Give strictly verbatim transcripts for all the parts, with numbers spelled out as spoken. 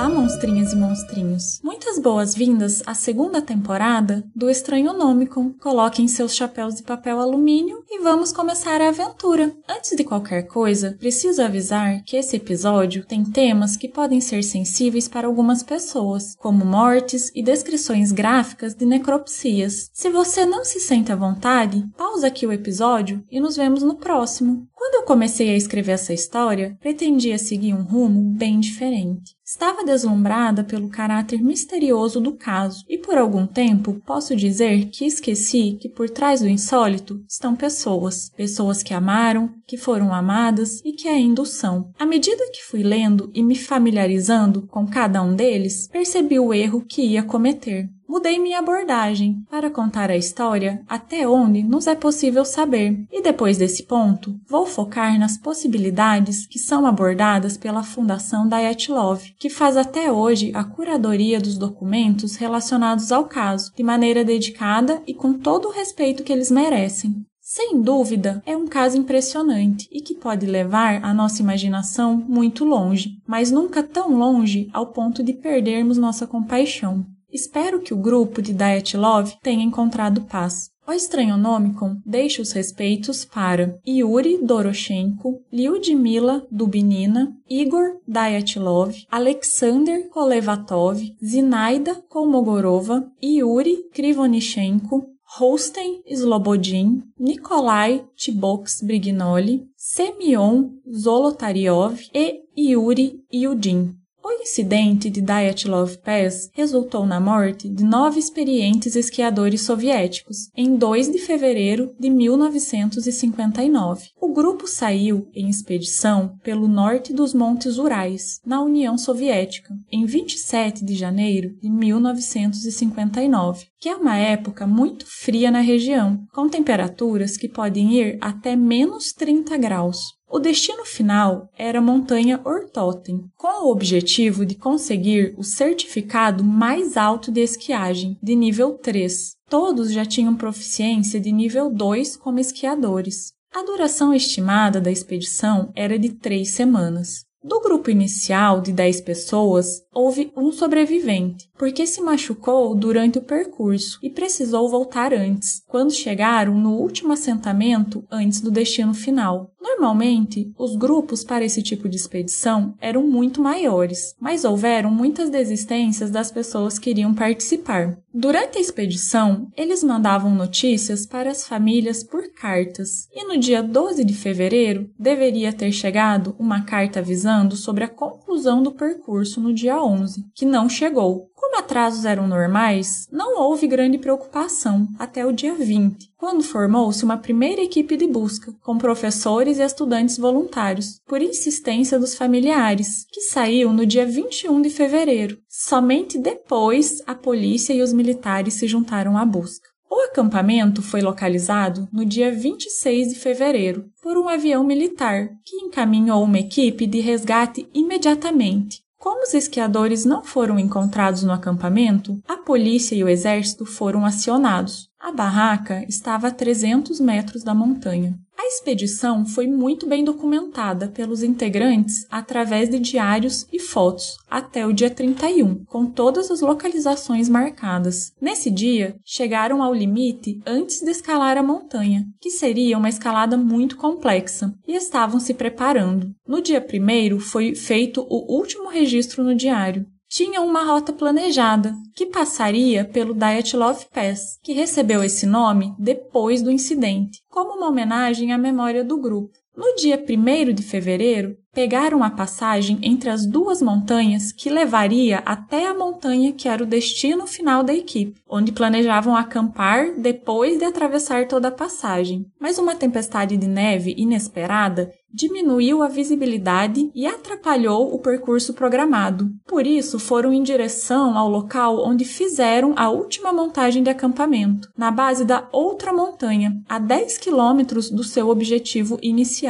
Olá, monstrinhas e monstrinhos! Muitas boas-vindas à segunda temporada do Estranhonomicon. Coloquem seus chapéus de papel alumínio e vamos começar a aventura. Antes de qualquer coisa, preciso avisar que esse episódio tem temas que podem ser sensíveis para algumas pessoas, como mortes e descrições gráficas de necropsias. Se você não se sente à vontade, pausa aqui o episódio e nos vemos no próximo. Quando eu comecei a escrever essa história, pretendia seguir um rumo bem diferente. Estava deslumbrada pelo caráter misterioso do caso e por algum tempo posso dizer que esqueci que por trás do insólito estão pessoas. Pessoas que amaram, que foram amadas e que ainda o são. À medida que fui lendo e me familiarizando com cada um deles, percebi o erro que ia cometer. Mudei minha abordagem para contar a história até onde nos é possível saber. E depois desse ponto, vou focar nas possibilidades que são abordadas pela Fundação Dyatlov, que faz até hoje a curadoria dos documentos relacionados ao caso, de maneira dedicada e com todo o respeito que eles merecem. Sem dúvida, é um caso impressionante e que pode levar a nossa imaginação muito longe, mas nunca tão longe ao ponto de perdermos nossa compaixão. Espero que o grupo de Dyatlov tenha encontrado paz. O Estranhonomicon deixa os respeitos para Yuri Doroshenko, Lyudmila Dubinina, Igor Dyatlov, Alexander Kolevatov, Zinaida Kolmogorova, Yuri Krivonichenko, Rosten Slobodin, Nikolai Tiboks-Brignoli, Semyon Zolotaryov e Yuri Yudin. O incidente de Dyatlov Pass resultou na morte de nove experientes esquiadores soviéticos em dois de fevereiro de mil novecentos e cinquenta e nove. O grupo saiu em expedição pelo norte dos Montes Urais, na União Soviética, em vinte e sete de janeiro de mil novecentos e cinquenta e nove, que é uma época muito fria na região, com temperaturas que podem ir até menos trinta graus. O destino final era a montanha Ortoten, com o objetivo de conseguir o certificado mais alto de esquiagem, de nível três. Todos já tinham proficiência de nível dois como esquiadores. A duração estimada da expedição era de três semanas. Do grupo inicial de dez pessoas, houve um sobrevivente, porque se machucou durante o percurso e precisou voltar antes, quando chegaram no último assentamento antes do destino final. Normalmente, os grupos para esse tipo de expedição eram muito maiores, mas houveram muitas desistências das pessoas que iriam participar. Durante a expedição, eles mandavam notícias para as famílias por cartas, e no dia doze de fevereiro deveria ter chegado uma carta avisando sobre a conclusão do percurso no dia onze, que não chegou. Como atrasos eram normais, não houve grande preocupação até o dia vinte, quando formou-se uma primeira equipe de busca, com professores e estudantes voluntários, por insistência dos familiares, que saiu no dia vinte e um de fevereiro. Somente depois a polícia e os militares se juntaram à busca. O acampamento foi localizado no dia vinte e seis de fevereiro por um avião militar, que encaminhou uma equipe de resgate imediatamente. Como os esquiadores não foram encontrados no acampamento, a polícia e o exército foram acionados. A barraca estava a trezentos metros da montanha. A expedição foi muito bem documentada pelos integrantes através de diários e fotos, até o dia trinta e um, com todas as localizações marcadas. Nesse dia, chegaram ao limite antes de escalar a montanha, que seria uma escalada muito complexa, e estavam se preparando. No dia primeiro foi feito o último registro no diário. Tinha uma rota planejada, que passaria pelo Dyatlov Pass, que recebeu esse nome depois do incidente, como uma homenagem à memória do grupo. No dia primeiro de fevereiro, pegaram a passagem entre as duas montanhas que levaria até a montanha que era o destino final da equipe, onde planejavam acampar depois de atravessar toda a passagem. Mas uma tempestade de neve inesperada diminuiu a visibilidade e atrapalhou o percurso programado. Por isso, foram em direção ao local onde fizeram a última montagem de acampamento, na base da outra montanha, a dez quilômetros do seu objetivo inicial.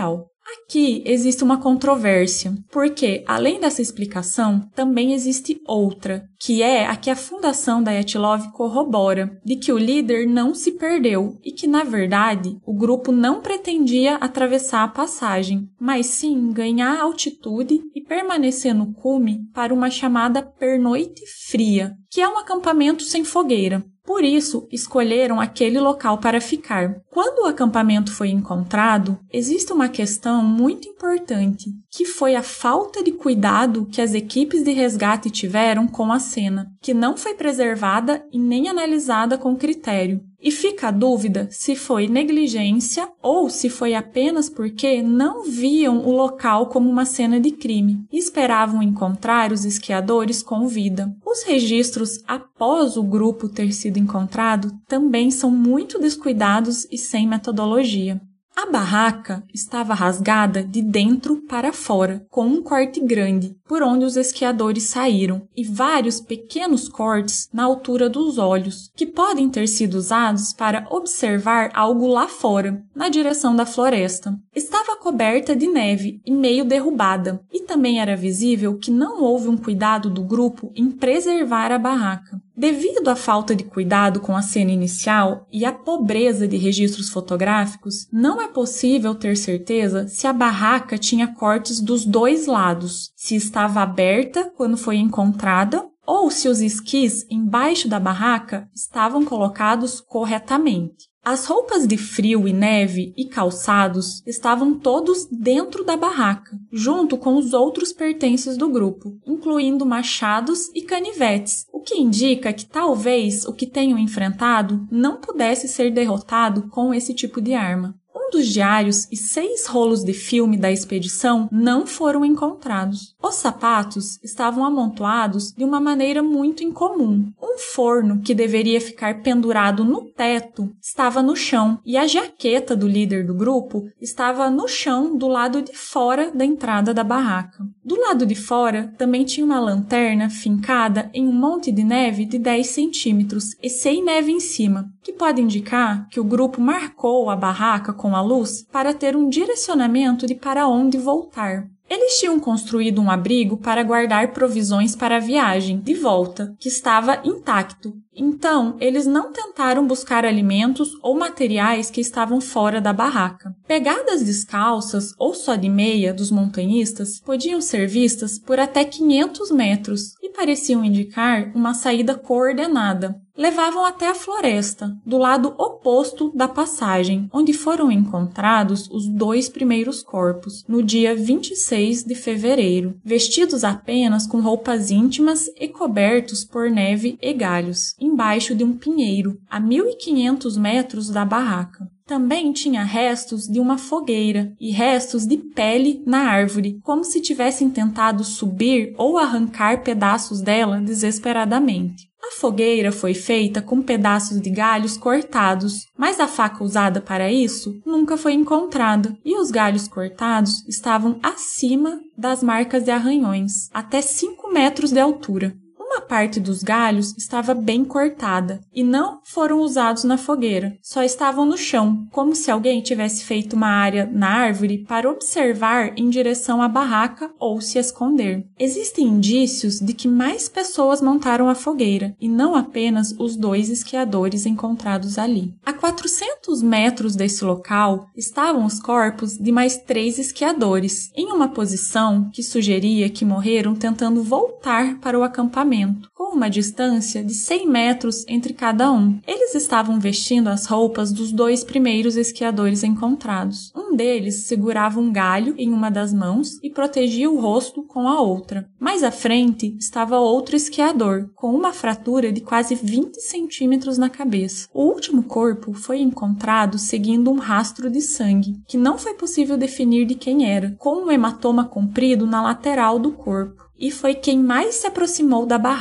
Aqui existe uma controvérsia, porque, além dessa explicação, também existe outra, que é a que a Fundação Dyatlov corrobora, de que o líder não se perdeu e que, na verdade, o grupo não pretendia atravessar a passagem, mas sim ganhar altitude e permanecer no cume para uma chamada pernoite fria, que é um acampamento sem fogueira. Por isso, escolheram aquele local para ficar. Quando o acampamento foi encontrado, existe uma questão muito importante, que foi a falta de cuidado que as equipes de resgate tiveram com a cena, que não foi preservada e nem analisada com critério. E fica a dúvida se foi negligência ou se foi apenas porque não viam o local como uma cena de crime e esperavam encontrar os esquiadores com vida. Os registros após o grupo ter sido encontrado também são muito descuidados e sem metodologia. A barraca estava rasgada de dentro para fora, com um corte grande, por onde os esquiadores saíram, e vários pequenos cortes na altura dos olhos, que podem ter sido usados para observar algo lá fora, na direção da floresta. Estava coberta de neve e meio derrubada, e também era visível que não houve um cuidado do grupo em preservar a barraca. Devido à falta de cuidado com a cena inicial e à pobreza de registros fotográficos, não é possível ter certeza se a barraca tinha cortes dos dois lados, se estava aberta quando foi encontrada ou se os esquis embaixo da barraca estavam colocados corretamente. As roupas de frio e neve e calçados estavam todos dentro da barraca, junto com os outros pertences do grupo, incluindo machados e canivetes, o que indica que talvez o que tenham enfrentado não pudesse ser derrotado com esse tipo de arma. Um dos diários e seis rolos de filme da expedição não foram encontrados. Os sapatos estavam amontoados de uma maneira muito incomum. Um forno que deveria ficar pendurado no teto estava no chão e a jaqueta do líder do grupo estava no chão do lado de fora da entrada da barraca. Do lado de fora também tinha uma lanterna fincada em um monte de neve de dez centímetros e sem neve em cima, que pode indicar que o grupo marcou a barraca com a luz para ter um direcionamento de para onde voltar. Eles tinham construído um abrigo para guardar provisões para a viagem de volta, que estava intacto. Então, eles não tentaram buscar alimentos ou materiais que estavam fora da barraca. Pegadas descalças ou só de meia dos montanhistas podiam ser vistas por até quinhentos metros e pareciam indicar uma saída coordenada. Levavam até a floresta, do lado oposto da passagem, onde foram encontrados os dois primeiros corpos, no dia vinte e seis de fevereiro, vestidos apenas com roupas íntimas e cobertos por neve e galhos, embaixo de um pinheiro, a mil e quinhentos metros da barraca. Também tinha restos de uma fogueira e restos de pele na árvore, como se tivessem tentado subir ou arrancar pedaços dela desesperadamente. A fogueira foi feita com pedaços de galhos cortados, mas a faca usada para isso nunca foi encontrada, e os galhos cortados estavam acima das marcas de arranhões, até cinco metros de altura. Uma parte dos galhos estava bem cortada e não foram usados na fogueira, só estavam no chão, como se alguém tivesse feito uma área na árvore para observar em direção à barraca ou se esconder. Existem indícios de que mais pessoas montaram a fogueira e não apenas os dois esquiadores encontrados ali. A quatrocentos metros desse local estavam os corpos de mais três esquiadores, em uma posição que sugeria que morreram tentando voltar para o acampamento, com uma distância de cem metros entre cada um. Eles estavam vestindo as roupas dos dois primeiros esquiadores encontrados. Um deles segurava um galho em uma das mãos e protegia o rosto com a outra. Mais à frente estava outro esquiador, com uma fratura de quase vinte centímetros na cabeça. O último corpo foi encontrado seguindo um rastro de sangue, que não foi possível definir de quem era, com um hematoma comprido na lateral do corpo. E foi quem mais se aproximou da barraca.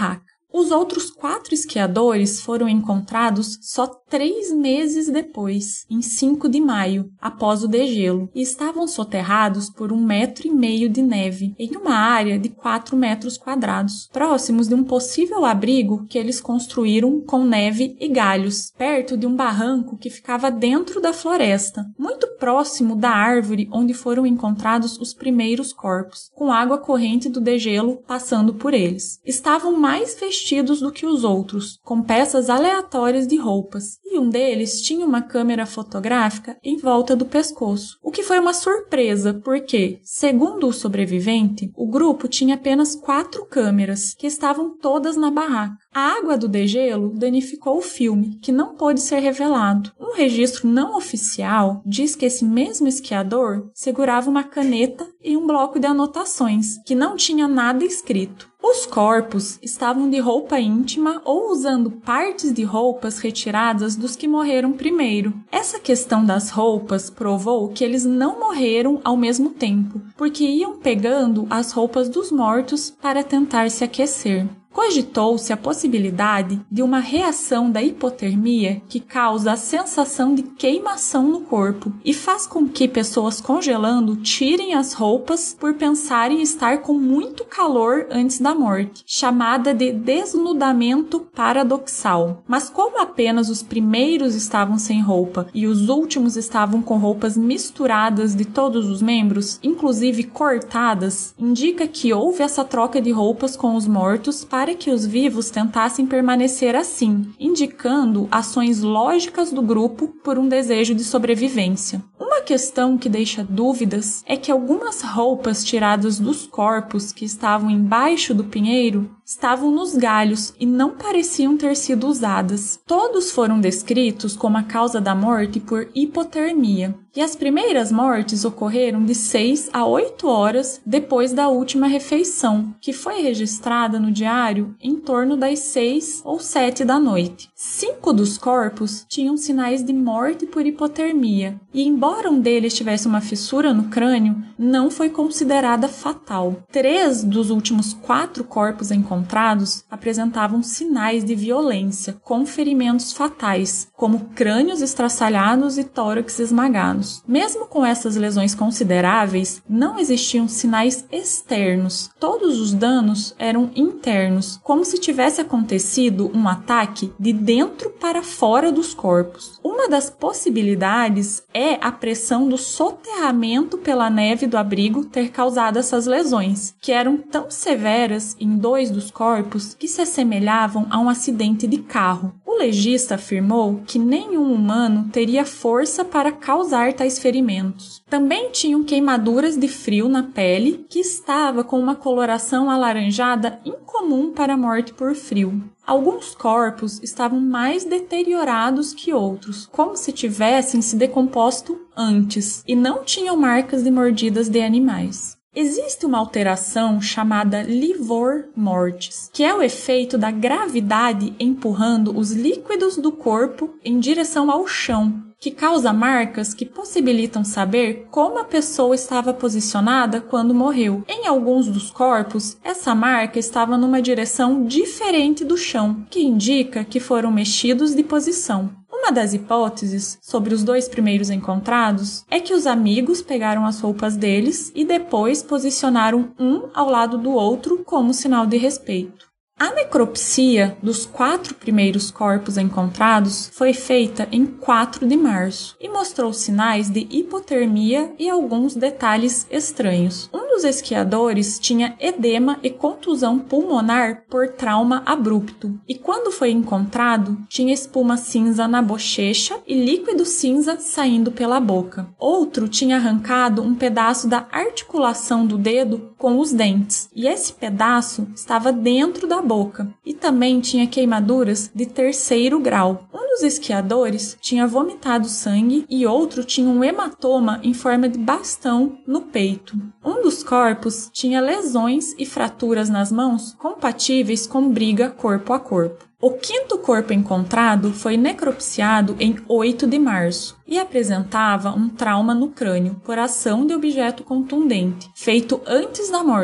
Os outros quatro esquiadores foram encontrados só três meses depois, em cinco de maio, após o degelo, e estavam soterrados por um metro e meio de neve, em uma área de quatro metros quadrados, próximos de um possível abrigo que eles construíram com neve e galhos, perto de um barranco que ficava dentro da floresta, muito próximo da árvore onde foram encontrados os primeiros corpos, com água corrente do degelo passando por eles. Estavam mais vestidos do que os outros, com peças aleatórias de roupas, e um deles tinha uma câmera fotográfica em volta do pescoço, o que foi uma surpresa, porque, segundo o sobrevivente, o grupo tinha apenas quatro câmeras, que estavam todas na barraca. A água do degelo danificou o filme, que não pôde ser revelado. Um registro não oficial diz que esse mesmo esquiador segurava uma caneta e um bloco de anotações, que não tinha nada escrito. Os corpos estavam de roupa íntima ou usando partes de roupas retiradas dos que morreram primeiro. Essa questão das roupas provou que eles não morreram ao mesmo tempo, porque iam pegando as roupas dos mortos para tentar se aquecer. Cogitou-se a possibilidade de uma reação da hipotermia que causa a sensação de queimação no corpo e faz com que pessoas congelando tirem as roupas por pensarem estar com muito calor antes da morte, chamada de desnudamento paradoxal. Mas como apenas os primeiros estavam sem roupa e os últimos estavam com roupas misturadas de todos os membros, inclusive cortadas, indica que houve essa troca de roupas com os mortos para que os vivos tentassem permanecer assim, indicando ações lógicas do grupo por um desejo de sobrevivência. Uma questão que deixa dúvidas é que algumas roupas tiradas dos corpos que estavam embaixo do pinheiro estavam nos galhos e não pareciam ter sido usadas. Todos foram descritos como a causa da morte por hipotermia, e as primeiras mortes ocorreram de seis a oito horas depois da última refeição, que foi registrada no diário em torno das seis ou sete da noite. Cinco dos corpos tinham sinais de morte por hipotermia, e embora um deles tivesse uma fissura no crânio, não foi considerada fatal. Três dos últimos quatro corpos encontrados apresentavam sinais de violência, com ferimentos fatais, como crânios estraçalhados e tórax esmagados. Mesmo com essas lesões consideráveis, não existiam sinais externos. Todos os danos eram internos, como se tivesse acontecido um ataque de dentro para fora dos corpos. Uma das possibilidades é a pressão do soterramento pela neve do abrigo ter causado essas lesões, que eram tão severas em dois dos corpos que se assemelhavam a um acidente de carro. O legista afirmou que nenhum humano teria força para causar tais ferimentos. Também tinham queimaduras de frio na pele, que estava com uma coloração alaranjada incomum para a morte por frio. Alguns corpos estavam mais deteriorados que outros, como se tivessem se decomposto antes, e não tinham marcas de mordidas de animais. Existe uma alteração chamada livor mortis, que é o efeito da gravidade empurrando os líquidos do corpo em direção ao chão, que causa marcas que possibilitam saber como a pessoa estava posicionada quando morreu. Em alguns dos corpos, essa marca estava numa direção diferente do chão, que indica que foram mexidos de posição. Uma das hipóteses sobre os dois primeiros encontrados é que os amigos pegaram as roupas deles e depois posicionaram um ao lado do outro como sinal de respeito. A necropsia dos quatro primeiros corpos encontrados foi feita em quatro de março e mostrou sinais de hipotermia e alguns detalhes estranhos. Um dos esquiadores tinha edema e contusão pulmonar por trauma abrupto e, quando foi encontrado, tinha espuma cinza na bochecha e líquido cinza saindo pela boca. Outro tinha arrancado um pedaço da articulação do dedo com os dentes e esse pedaço estava dentro da boca, e também tinha queimaduras de terceiro grau. Um dos esquiadores tinha vomitado sangue e outro tinha um hematoma em forma de bastão no peito. Um dos corpos tinha lesões e fraturas nas mãos compatíveis com briga corpo a corpo. O quinto corpo encontrado foi necropsiado em oito de março e apresentava um trauma no crânio por ação de objeto contundente, feito antes da morte,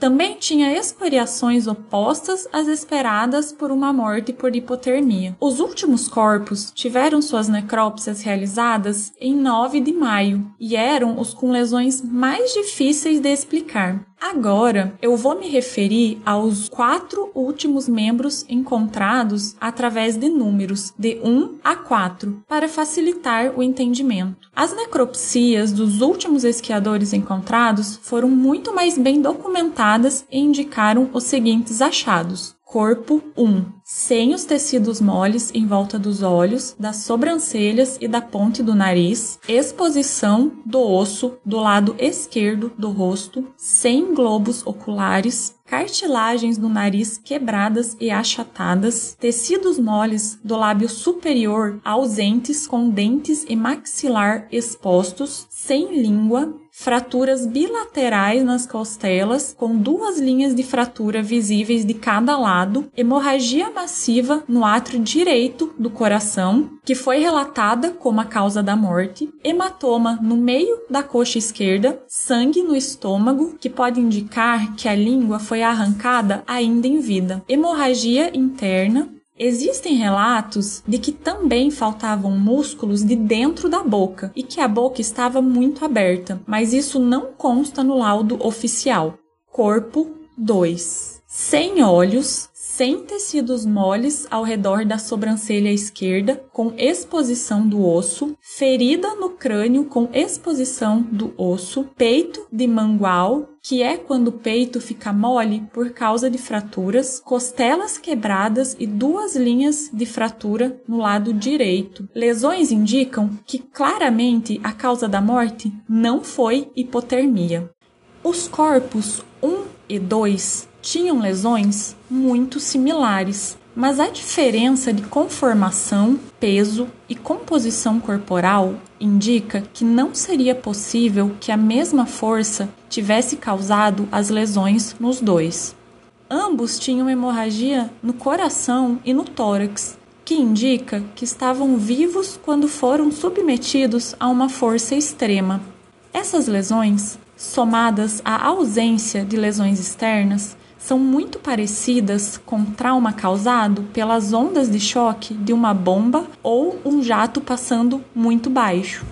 Também tinha escoriações opostas às esperadas por uma morte por hipotermia. Os últimos corpos tiveram suas necrópsias realizadas em nove de maio e eram os com lesões mais difíceis de explicar. Agora, eu vou me referir aos quatro últimos membros encontrados através de números de um a quatro, para facilitar o entendimento. As necropsias dos últimos esquiadores encontrados foram muito mais bem documentadas e indicaram os seguintes achados. Corpo um. Sem os tecidos moles em volta dos olhos, das sobrancelhas e da ponte do nariz. Exposição do osso do lado esquerdo do rosto, sem globos oculares. Cartilagens do nariz quebradas e achatadas. Tecidos moles do lábio superior ausentes, com dentes e maxilar expostos. Sem língua. Fraturas bilaterais nas costelas, com duas linhas de fratura visíveis de cada lado, hemorragia massiva no átrio direito do coração, que foi relatada como a causa da morte, hematoma no meio da coxa esquerda, sangue no estômago, que pode indicar que a língua foi arrancada ainda em vida, hemorragia interna. Existem relatos de que também faltavam músculos de dentro da boca e que a boca estava muito aberta, mas isso não consta no laudo oficial. Corpo dois. Sem olhos, sem tecidos moles ao redor da sobrancelha esquerda, com exposição do osso, ferida no crânio com exposição do osso, peito de mangual, que é quando o peito fica mole por causa de fraturas, costelas quebradas e duas linhas de fratura no lado direito. Lesões indicam que claramente a causa da morte não foi hipotermia. Os corpos um e dois tinham lesões muito similares, mas a diferença de conformação, peso e composição corporal indica que não seria possível que a mesma força tivesse causado as lesões nos dois. Ambos tinham hemorragia no coração e no tórax, que indica que estavam vivos quando foram submetidos a uma força extrema. Essas lesões, somadas à ausência de lesões externas, são muito parecidas com trauma causado pelas ondas de choque de uma bomba ou um jato passando muito baixo.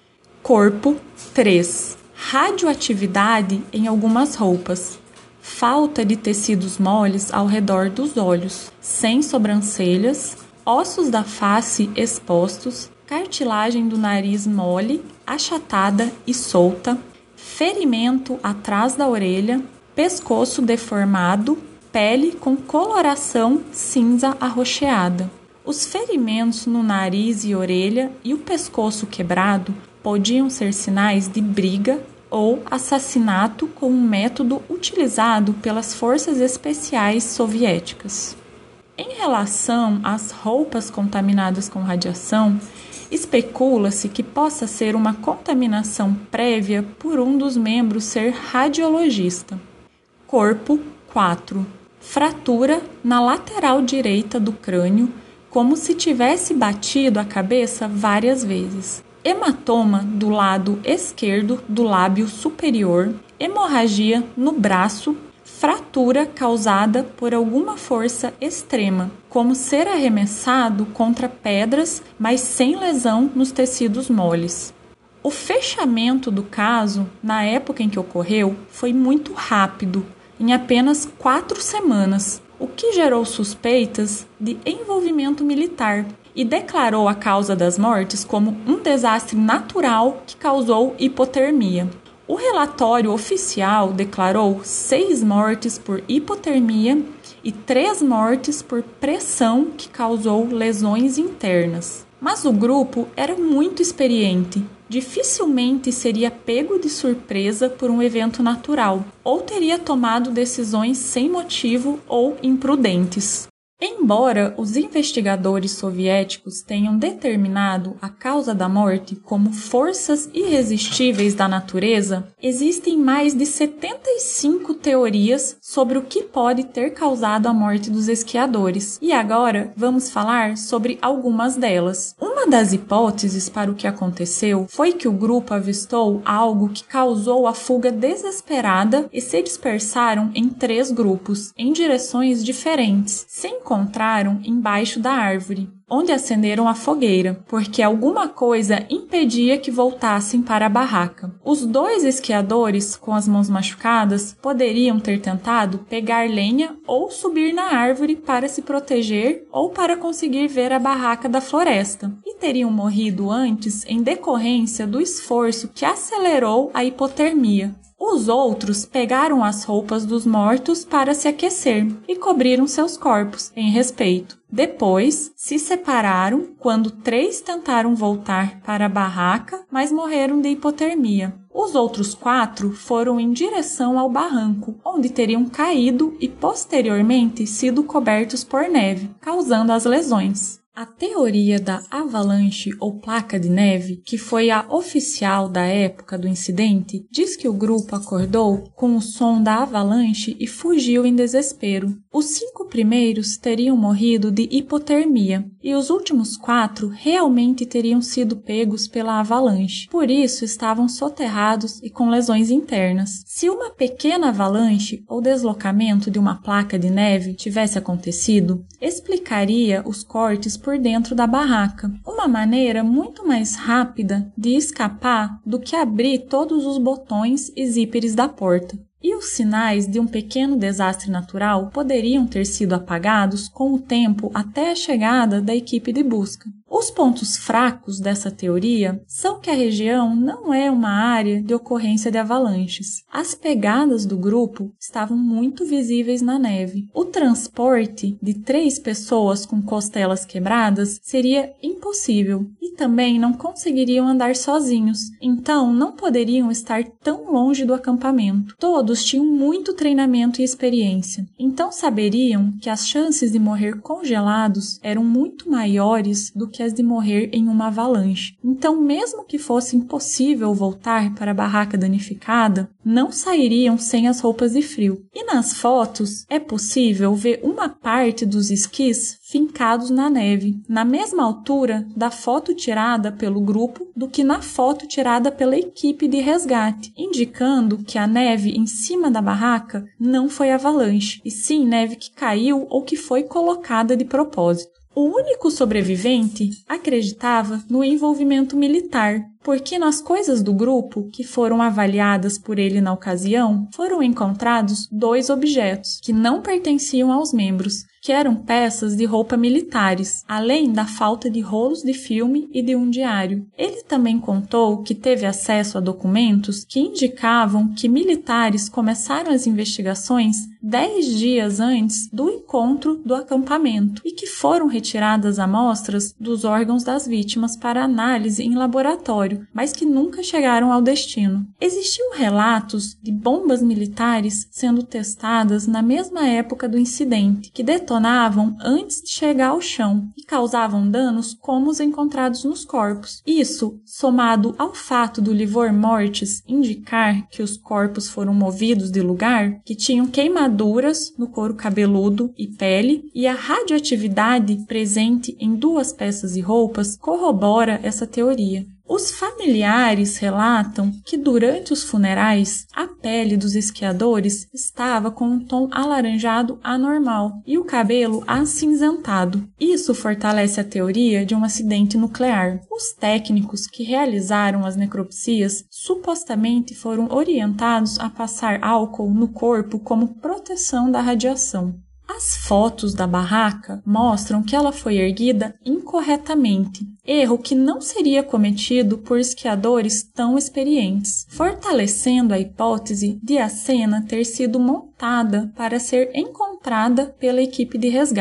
Corpo três. Radioatividade em algumas roupas. Falta de tecidos moles ao redor dos olhos, sem sobrancelhas, ossos da face expostos, cartilagem do nariz mole, achatada e solta, ferimento atrás da orelha, pescoço deformado, pele com coloração cinza arroxeada. Os ferimentos no nariz e orelha e o pescoço quebrado podiam ser sinais de briga ou assassinato com um método utilizado pelas forças especiais soviéticas. Em relação às roupas contaminadas com radiação, especula-se que possa ser uma contaminação prévia por um dos membros ser radiologista. Corpo quatro. Fratura na lateral direita do crânio, como se tivesse batido a cabeça várias vezes. Hematoma do lado esquerdo do lábio superior, hemorragia no braço, fratura causada por alguma força extrema, como ser arremessado contra pedras, mas sem lesão nos tecidos moles. O fechamento do caso, na época em que ocorreu, foi muito rápido, em apenas quatro semanas, o que gerou suspeitas de envolvimento militar e declarou a causa das mortes como um desastre natural que causou hipotermia. O relatório oficial declarou seis mortes por hipotermia e três mortes por pressão que causou lesões internas. Mas o grupo era muito experiente, dificilmente seria pego de surpresa por um evento natural, ou teria tomado decisões sem motivo ou imprudentes. Embora os investigadores soviéticos tenham determinado a causa da morte como forças irresistíveis da natureza, existem mais de setenta e cinco teorias sobre o que pode ter causado a morte dos esquiadores. E agora vamos falar sobre algumas delas. Uma das hipóteses para o que aconteceu foi que o grupo avistou algo que causou a fuga desesperada e se dispersaram em três grupos, em direções diferentes, sem encontraram embaixo da árvore, onde acenderam a fogueira, porque alguma coisa impedia que voltassem para a barraca. Os dois esquiadores, com as mãos machucadas, poderiam ter tentado pegar lenha ou subir na árvore para se proteger ou para conseguir ver a barraca da floresta, e teriam morrido antes em decorrência do esforço que acelerou a hipotermia. Os outros pegaram as roupas dos mortos para se aquecer e cobriram seus corpos, em respeito. Depois, se separaram quando três tentaram voltar para a barraca, mas morreram de hipotermia. Os outros quatro foram em direção ao barranco, onde teriam caído e posteriormente sido cobertos por neve, causando as lesões. A teoria da avalanche ou placa de neve, que foi a oficial da época do incidente, diz que o grupo acordou com o som da avalanche e fugiu em desespero. Os cinco primeiros teriam morrido de hipotermia e os últimos quatro realmente teriam sido pegos pela avalanche. Por isso estavam soterrados e com lesões internas. Se uma pequena avalanche ou deslocamento de uma placa de neve tivesse acontecido, explicaria os cortes por dentro da barraca, uma maneira muito mais rápida de escapar do que abrir todos os botões e zíperes da porta. E os sinais de um pequeno desastre natural poderiam ter sido apagados com o tempo até a chegada da equipe de busca. Os pontos fracos dessa teoria são que a região não é uma área de ocorrência de avalanches. As pegadas do grupo estavam muito visíveis na neve. O transporte de três pessoas com costelas quebradas seria impossível e também não conseguiriam andar sozinhos, então não poderiam estar tão longe do acampamento. Todos tinham muito treinamento e experiência, então saberiam que as chances de morrer congelados eram muito maiores do que as de morrer em uma avalanche. Então, mesmo que fosse impossível voltar para a barraca danificada, não sairiam sem as roupas de frio. E nas fotos, é possível ver uma parte dos esquis fincados na neve, na mesma altura da foto tirada pelo grupo do que na foto tirada pela equipe de resgate, indicando que a neve em cima da barraca não foi avalanche, e sim neve que caiu ou que foi colocada de propósito. O único sobrevivente acreditava no envolvimento militar, porque nas coisas do grupo, que foram avaliadas por ele na ocasião, foram encontrados dois objetos que não pertenciam aos membros, que eram peças de roupa militares, além da falta de rolos de filme e de um diário. Ele também contou que teve acesso a documentos que indicavam que militares começaram as investigações dez dias antes do encontro do acampamento e que foram retiradas amostras dos órgãos das vítimas para análise em laboratório, mas que nunca chegaram ao destino. Existiam relatos de bombas militares sendo testadas na mesma época do incidente, que detonavam antes de chegar ao chão e causavam danos como os encontrados nos corpos. Isso, somado ao fato do livor mortis indicar que os corpos foram movidos de lugar, que tinham queimaduras no couro cabeludo e pele, e a radioatividade presente em duas peças de roupas, corrobora essa teoria. Os familiares relatam que durante os funerais, a pele dos esquiadores estava com um tom alaranjado anormal e o cabelo acinzentado. Isso fortalece a teoria de um acidente nuclear. Os técnicos que realizaram as necropsias supostamente foram orientados a passar álcool no corpo como proteção da radiação. As fotos da barraca mostram que ela foi erguida incorretamente, erro que não seria cometido por esquiadores tão experientes, fortalecendo a hipótese de a cena ter sido montada para ser encontrada pela equipe de resgate.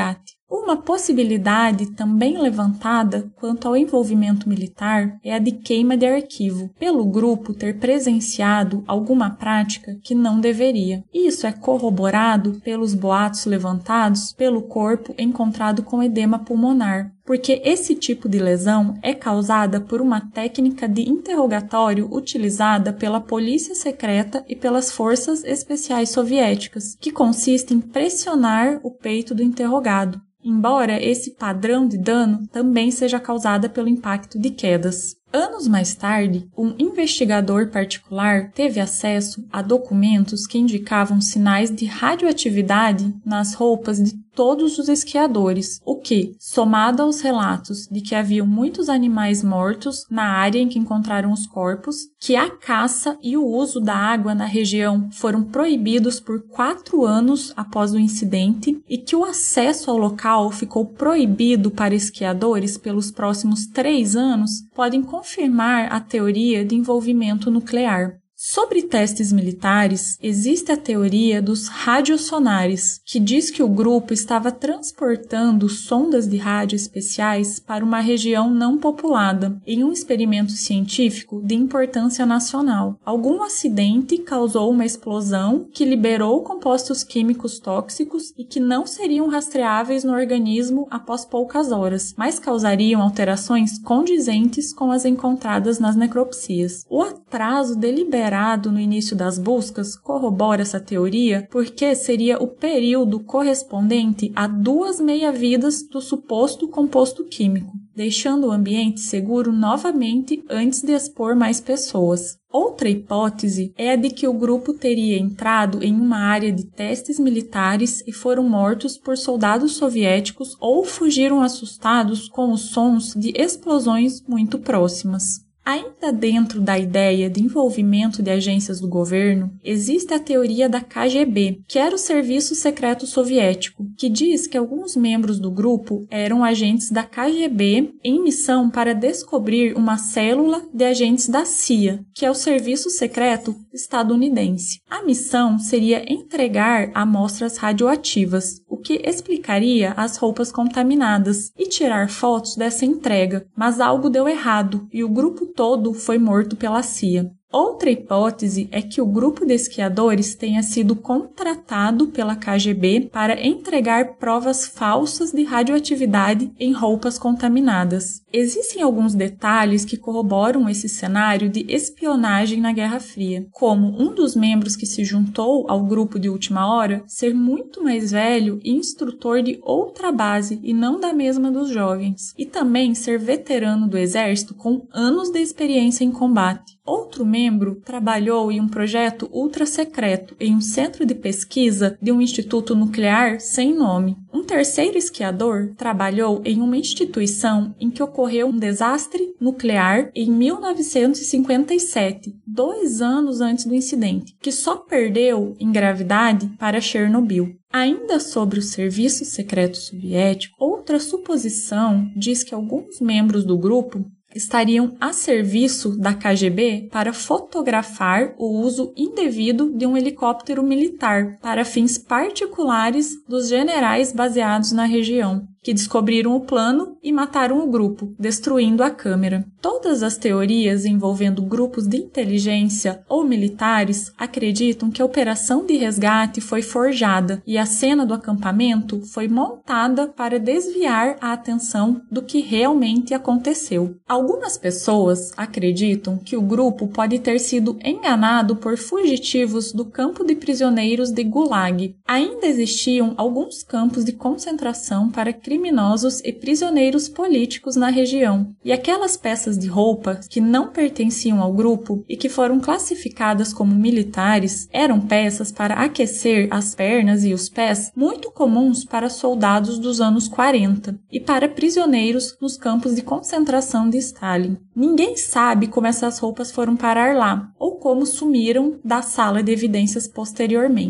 Uma possibilidade também levantada quanto ao envolvimento militar é a de queima de arquivo, pelo grupo ter presenciado alguma prática que não deveria. Isso é corroborado pelos boatos levantados pelo corpo encontrado com edema pulmonar, porque esse tipo de lesão é causada por uma técnica de interrogatório utilizada pela polícia secreta e pelas forças especiais soviéticas, que consiste em pressionar o peito do interrogado, embora esse padrão de dano também seja causada pelo impacto de quedas. Anos mais tarde, um investigador particular teve acesso a documentos que indicavam sinais de radioatividade nas roupas de todos os esquiadores, o que, somado aos relatos de que haviam muitos animais mortos na área em que encontraram os corpos, que a caça e o uso da água na região foram proibidos por quatro anos após o incidente e que o acesso ao local ficou proibido para esquiadores pelos próximos três anos, podem confirmar a teoria de envolvimento nuclear. Sobre testes militares, existe a teoria dos radiosonares, que diz que o grupo estava transportando sondas de rádio especiais para uma região não populada, em um experimento científico de importância nacional. Algum acidente causou uma explosão que liberou compostos químicos tóxicos e que não seriam rastreáveis no organismo após poucas horas, mas causariam alterações condizentes com as encontradas nas necropsias. O atraso deliberado no início das buscas corrobora essa teoria porque seria o período correspondente a duas meia-vidas do suposto composto químico, deixando o ambiente seguro novamente antes de expor mais pessoas. Outra hipótese é a de que o grupo teria entrado em uma área de testes militares e foram mortos por soldados soviéticos ou fugiram assustados com os sons de explosões muito próximas. Ainda dentro da ideia de envolvimento de agências do governo, existe a teoria da K G B, que era o Serviço Secreto Soviético, que diz que alguns membros do grupo eram agentes da K G B em missão para descobrir uma célula de agentes da C I A, que é o Serviço Secreto Estadunidense. A missão seria entregar amostras radioativas, o que explicaria as roupas contaminadas, e tirar fotos dessa entrega, mas algo deu errado e o grupo todo foi morto pela C I A. Outra hipótese é que o grupo de esquiadores tenha sido contratado pela K G B para entregar provas falsas de radioatividade em roupas contaminadas. Existem alguns detalhes que corroboram esse cenário de espionagem na Guerra Fria, como um dos membros que se juntou ao grupo de última hora ser muito mais velho e instrutor de outra base e não da mesma dos jovens, e também ser veterano do exército com anos de experiência em combate. Outro membro trabalhou em um projeto ultra-secreto em um centro de pesquisa de um instituto nuclear sem nome. Um terceiro esquiador trabalhou em uma instituição em que ocorreu um desastre nuclear em mil novecentos e cinquenta e sete, dois anos antes do incidente, que só perdeu em gravidade para Chernobyl. Ainda sobre o Serviço Secreto Soviético, outra suposição diz que alguns membros do grupo estariam a serviço da K G B para fotografar o uso indevido de um helicóptero militar para fins particulares dos generais baseados na região, que descobriram o plano e mataram o grupo, destruindo a câmera. Todas as teorias envolvendo grupos de inteligência ou militares acreditam que a operação de resgate foi forjada e a cena do acampamento foi montada para desviar a atenção do que realmente aconteceu. Algumas pessoas acreditam que o grupo pode ter sido enganado por fugitivos do campo de prisioneiros de Gulag. Ainda existiam alguns campos de concentração para criminosos e prisioneiros políticos na região, e aquelas peças de roupa que não pertenciam ao grupo e que foram classificadas como militares eram peças para aquecer as pernas e os pés muito comuns para soldados dos anos quarenta e para prisioneiros nos campos de concentração de Stalin. Ninguém sabe como essas roupas foram parar lá ou como sumiram da sala de evidências posteriormente. Um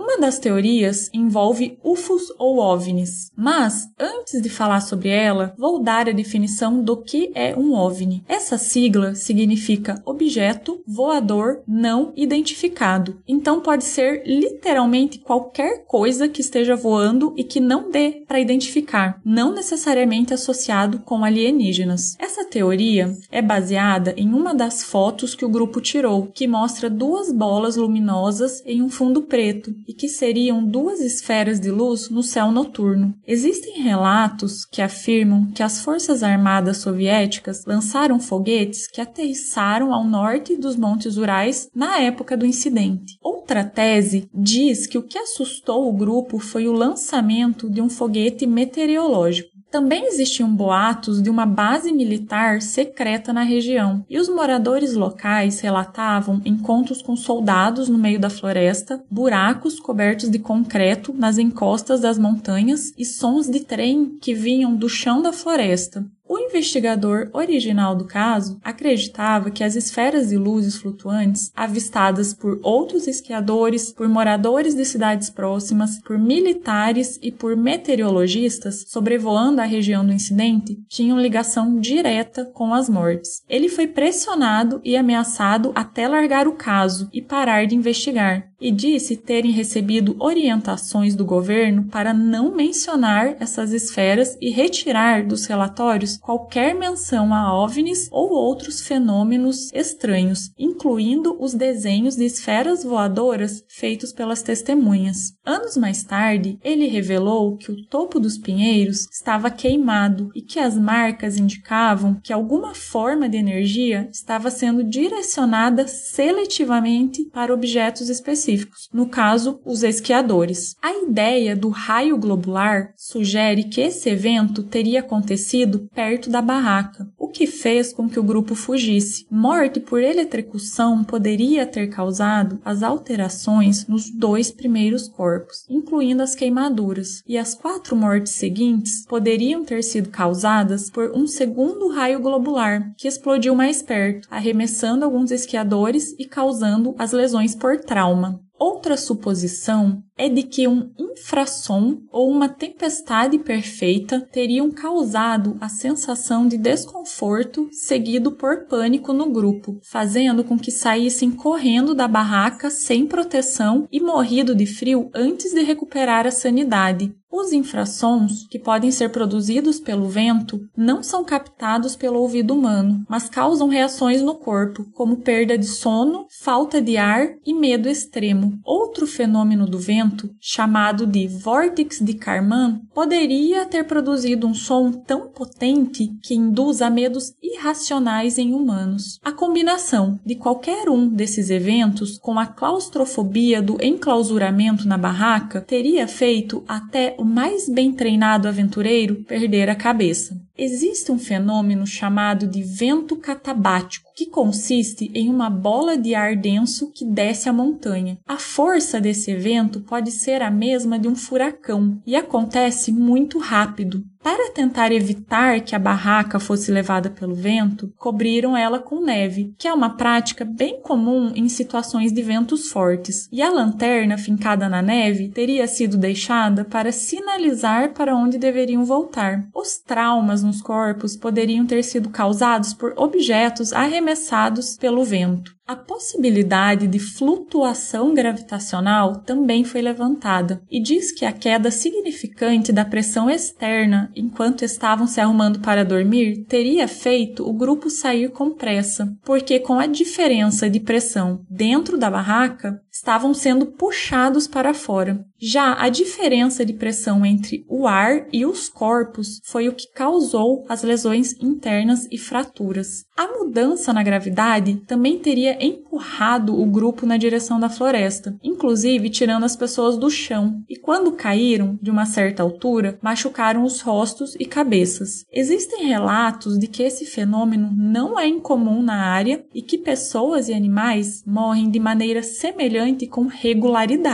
Uma das teorias envolve U F Os ou OVNIs, mas antes de falar sobre ela, vou dar a definição do que é um OVNI. Essa sigla significa objeto voador não identificado, então pode ser literalmente qualquer coisa que esteja voando e que não dê para identificar, não necessariamente associado com alienígenas. Essa teoria é baseada em uma das fotos que o grupo tirou, que mostra duas bolas luminosas em um fundo preto e que seriam duas esferas de luz no céu noturno. Existem relatos que afirmam que as forças armadas soviéticas lançaram foguetes que aterrissaram ao norte dos Montes Urais na época do incidente. Outra tese diz que o que assustou o grupo foi o lançamento de um foguete meteorológico. Também existiam boatos de uma base militar secreta na região, e os moradores locais relatavam encontros com soldados no meio da floresta, buracos cobertos de concreto nas encostas das montanhas e sons de trem que vinham do chão da floresta. O investigador original do caso acreditava que as esferas de luzes flutuantes, avistadas por outros esquiadores, por moradores de cidades próximas, por militares e por meteorologistas sobrevoando a região do incidente, tinham ligação direta com as mortes. Ele foi pressionado e ameaçado até largar o caso e parar de investigar, e disse terem recebido orientações do governo para não mencionar essas esferas e retirar dos relatórios qualquer menção a OVNIs ou outros fenômenos estranhos, incluindo os desenhos de esferas voadoras feitos pelas testemunhas. Anos mais tarde, ele revelou que o topo dos pinheiros estava queimado e que as marcas indicavam que alguma forma de energia estava sendo direcionada seletivamente para objetos específicos, no caso, os esquiadores. A ideia do raio globular sugere que esse evento teria acontecido perto da barraca, o que fez com que o grupo fugisse. Morte por eletrocução poderia ter causado as alterações nos dois primeiros corpos, incluindo as queimaduras, e as quatro mortes seguintes poderiam ter sido causadas por um segundo raio globular, que explodiu mais perto, arremessando alguns esquiadores e causando as lesões por trauma. Outra suposição é de que um infrassom ou uma tempestade perfeita teriam causado a sensação de desconforto seguido por pânico no grupo, fazendo com que saíssem correndo da barraca sem proteção e morrido de frio antes de recuperar a sanidade. Os infrassons, que podem ser produzidos pelo vento, não são captados pelo ouvido humano, mas causam reações no corpo, como perda de sono, falta de ar e medo extremo. Outro fenômeno do vento, chamado de vórtice de Kármán, poderia ter produzido um som tão potente que induz a medos irracionais em humanos. A combinação de qualquer um desses eventos com a claustrofobia do enclausuramento na barraca teria feito até o mais bem treinado aventureiro perder a cabeça. Existe um fenômeno chamado de vento catabático, que consiste em uma bola de ar denso que desce a montanha. A força desse evento pode ser a mesma de um furacão e acontece muito rápido. Para tentar evitar que a barraca fosse levada pelo vento, cobriram ela com neve, que é uma prática bem comum em situações de ventos fortes, e a lanterna fincada na neve teria sido deixada para sinalizar para onde deveriam voltar. Os traumas nos corpos poderiam ter sido causados por objetos arremessados pelo vento. A possibilidade de flutuação gravitacional também foi levantada, e diz que a queda significante da pressão externa enquanto estavam se arrumando para dormir teria feito o grupo sair com pressa, porque com a diferença de pressão dentro da barraca, estavam sendo puxados para fora. Já a diferença de pressão entre o ar e os corpos foi o que causou as lesões internas e fraturas. A mudança na gravidade também teria empurrado o grupo na direção da floresta, inclusive tirando as pessoas do chão, e quando caíram de uma certa altura, machucaram os rostos e cabeças. Existem relatos de que esse fenômeno não é incomum na área e que pessoas e animais morrem de maneira semelhante com regularidade.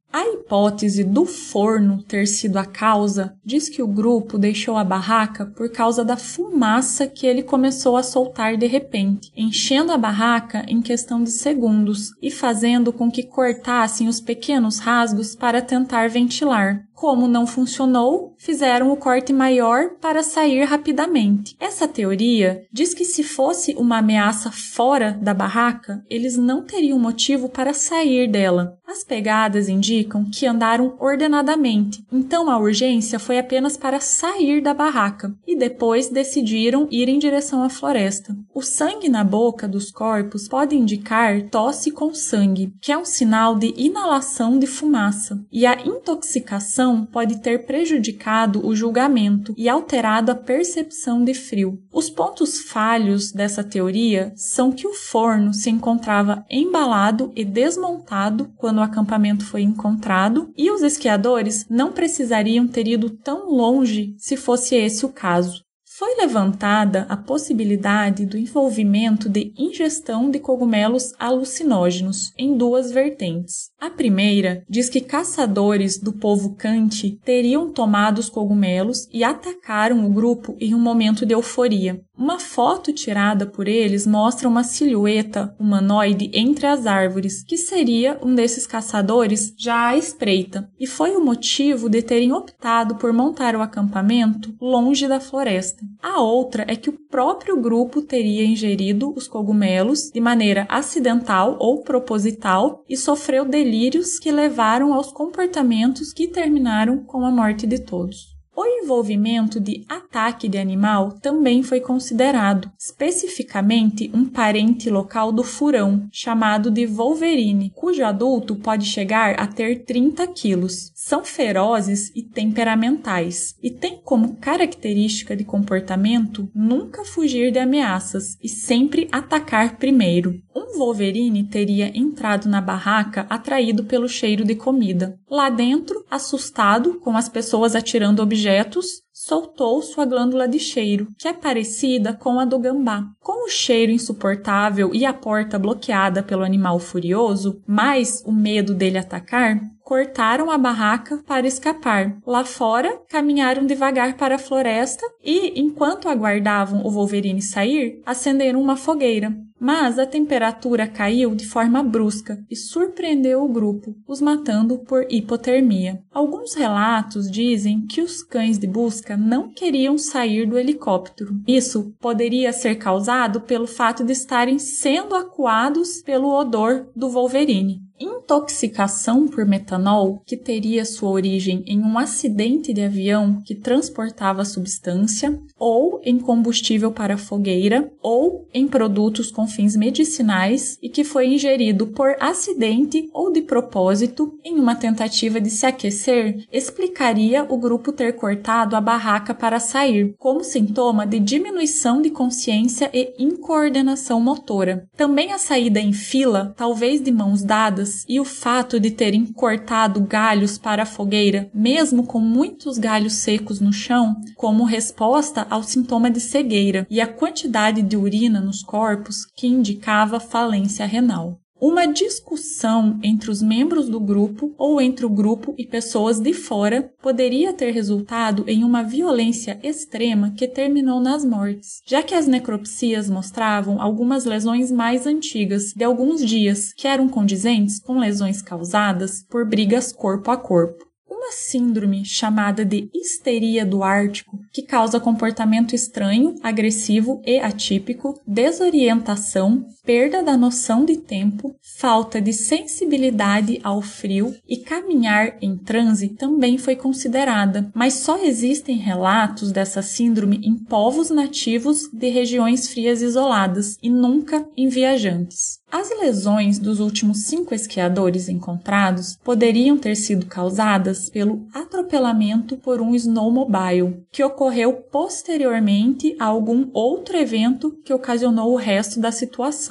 A hipótese do forno ter sido a causa diz que o grupo deixou a barraca por causa da fumaça que ele começou a soltar de repente, enchendo a barraca em questão de segundos e fazendo com que cortassem os pequenos rasgos para tentar ventilar. Como não funcionou, fizeram o corte maior para sair rapidamente. Essa teoria diz que se fosse uma ameaça fora da barraca, eles não teriam motivo para sair dela. As pegadas indicam que andaram ordenadamente, então a urgência foi apenas para sair da barraca e depois decidiram ir em direção à floresta. O sangue na boca dos corpos pode indicar tosse com sangue, que é um sinal de inalação de fumaça, e a intoxicação pode ter prejudicado o julgamento e alterado a percepção de frio. Os pontos falhos dessa teoria são que o forno se encontrava embalado e desmontado quando o acampamento foi encontrado e os esquiadores não precisariam ter ido tão longe se fosse esse o caso. Foi levantada a possibilidade do envolvimento de ingestão de cogumelos alucinógenos em duas vertentes. A primeira diz que caçadores do povo Khanty teriam tomado os cogumelos e atacaram o grupo em um momento de euforia. Uma foto tirada por eles mostra uma silhueta humanoide entre as árvores, que seria um desses caçadores já à espreita, e foi o motivo de terem optado por montar o acampamento longe da floresta. A outra é que o próprio grupo teria ingerido os cogumelos de maneira acidental ou proposital e sofreu delírios que levaram aos comportamentos que terminaram com a morte de todos. O envolvimento de ataque de animal também foi considerado, especificamente um parente local do furão, chamado de wolverine, cujo adulto pode chegar a ter trinta quilos. São ferozes e temperamentais, e têm como característica de comportamento nunca fugir de ameaças e sempre atacar primeiro. Um wolverine teria entrado na barraca atraído pelo cheiro de comida. Lá dentro, assustado com as pessoas atirando objetos, soltou sua glândula de cheiro, que é parecida com a do gambá. Com o cheiro insuportável e a porta bloqueada pelo animal furioso, mais o medo dele atacar, cortaram a barraca para escapar. Lá fora, caminharam devagar para a floresta e, enquanto aguardavam o wolverine sair, acenderam uma fogueira. Mas a temperatura caiu de forma brusca e surpreendeu o grupo, os matando por hipotermia. Alguns relatos dizem que os cães de busca não queriam sair do helicóptero. Isso poderia ser causado pelo fato de estarem sendo acuados pelo odor do wolverine. Intoxicação por metanol, que teria sua origem em um acidente de avião que transportava a substância, ou em combustível para fogueira, ou em produtos com fins medicinais e que foi ingerido por acidente ou de propósito em uma tentativa de se aquecer, explicaria o grupo ter cortado a barraca para sair, como sintoma de diminuição de consciência e incoordenação motora. Também a saída em fila, talvez de mãos dadas, e o fato de terem cortado galhos para a fogueira, mesmo com muitos galhos secos no chão, como resposta ao sintoma de cegueira, e a quantidade de urina nos corpos que indicava falência renal. Uma discussão entre os membros do grupo ou entre o grupo e pessoas de fora poderia ter resultado em uma violência extrema que terminou nas mortes, já que as necropsias mostravam algumas lesões mais antigas, de alguns dias, que eram condizentes com lesões causadas por brigas corpo a corpo. Uma síndrome chamada de histeria do Ártico, que causa comportamento estranho, agressivo e atípico, desorientação, perda da noção de tempo, falta de sensibilidade ao frio e caminhar em transe também foi considerada, mas só existem relatos dessa síndrome em povos nativos de regiões frias isoladas e nunca em viajantes. As lesões dos últimos cinco esquiadores encontrados poderiam ter sido causadas pelo atropelamento por um snowmobile, que ocorreu posteriormente a algum outro evento que ocasionou o resto da situação.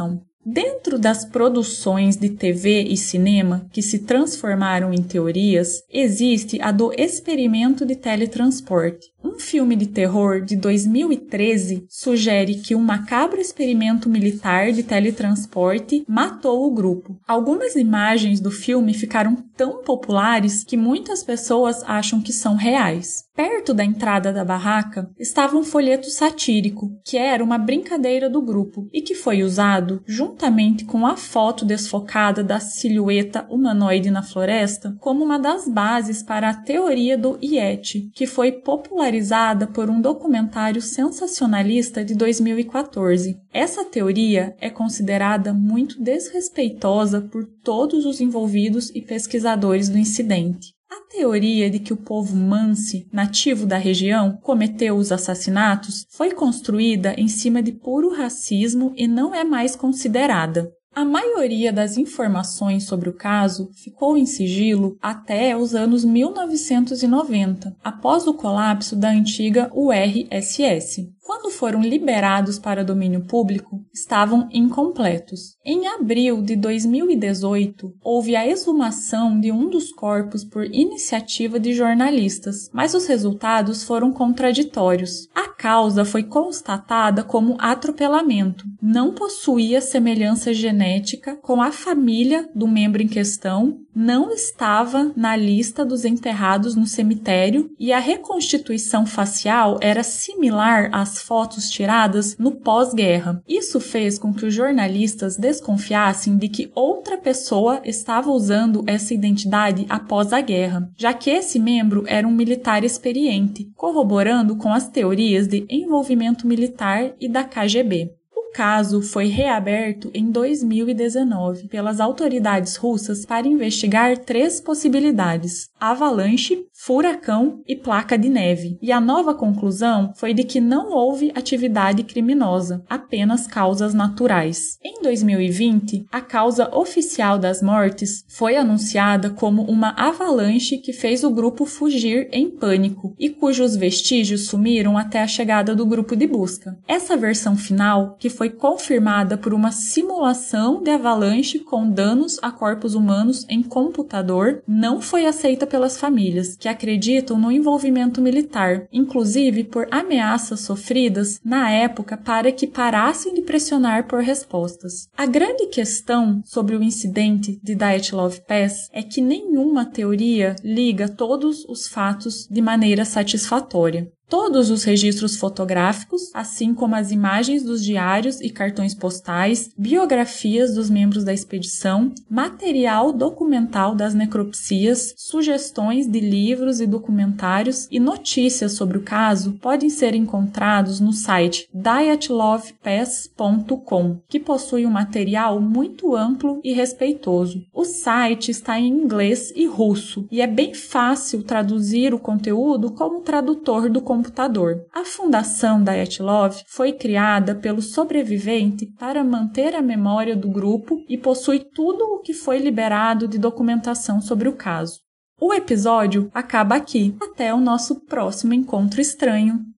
Dentro das produções de T V e cinema que se transformaram em teorias, existe a do experimento de teletransporte. Um filme de terror de dois mil e treze sugere que um macabro experimento militar de teletransporte matou o grupo. Algumas imagens do filme ficaram tão populares que muitas pessoas acham que são reais. Perto da entrada da barraca estava um folheto satírico, que era uma brincadeira do grupo e que foi usado, juntamente com a foto desfocada da silhueta humanoide na floresta, como uma das bases para a teoria do Yeti, que foi popularizada por um documentário sensacionalista de dois mil e quatorze. Essa teoria é considerada muito desrespeitosa por todos os envolvidos e pesquisadores do incidente. A teoria de que o povo Mansi, nativo da região, cometeu os assassinatos foi construída em cima de puro racismo e não é mais considerada. A maioria das informações sobre o caso ficou em sigilo até os anos mil novecentos e noventa, após o colapso da antiga U R S S. Quando foram liberados para domínio público, estavam incompletos. Em abril de dois mil e dezoito, houve a exumação de um dos corpos por iniciativa de jornalistas, mas os resultados foram contraditórios. A causa foi constatada como atropelamento. Não possuía semelhança genética com a família do membro em questão, não estava na lista dos enterrados no cemitério e a reconstituição facial era similar às fotos tiradas no pós-guerra. Isso fez com que os jornalistas desconfiassem de que outra pessoa estava usando essa identidade após a guerra, já que esse membro era um militar experiente, corroborando com as teorias de envolvimento militar e da K G B. O caso foi reaberto em dois mil e dezenove pelas autoridades russas para investigar três possibilidades: avalanche, furacão e placa de neve. E a nova conclusão foi de que não houve atividade criminosa, apenas causas naturais. Em dois mil e vinte, a causa oficial das mortes foi anunciada como uma avalanche que fez o grupo fugir em pânico e cujos vestígios sumiram até a chegada do grupo de busca. Essa versão final, que foi confirmada por uma simulação de avalanche com danos a corpos humanos em computador, não foi aceita pelas famílias, que acreditam no envolvimento militar, inclusive por ameaças sofridas na época para que parassem de pressionar por respostas. A grande questão sobre o incidente de Dyatlov Pass é que nenhuma teoria liga todos os fatos de maneira satisfatória. Todos os registros fotográficos, assim como as imagens dos diários e cartões postais, biografias dos membros da expedição, material documental das necropsias, sugestões de livros e documentários e notícias sobre o caso podem ser encontrados no site dyatlov pass ponto com, que possui um material muito amplo e respeitoso. O site está em inglês e russo e é bem fácil traduzir o conteúdo como tradutor do computador. A Fundação Dyatlov foi criada pelo sobrevivente para manter a memória do grupo e possui tudo o que foi liberado de documentação sobre o caso. O episódio acaba aqui. Até o nosso próximo encontro estranho.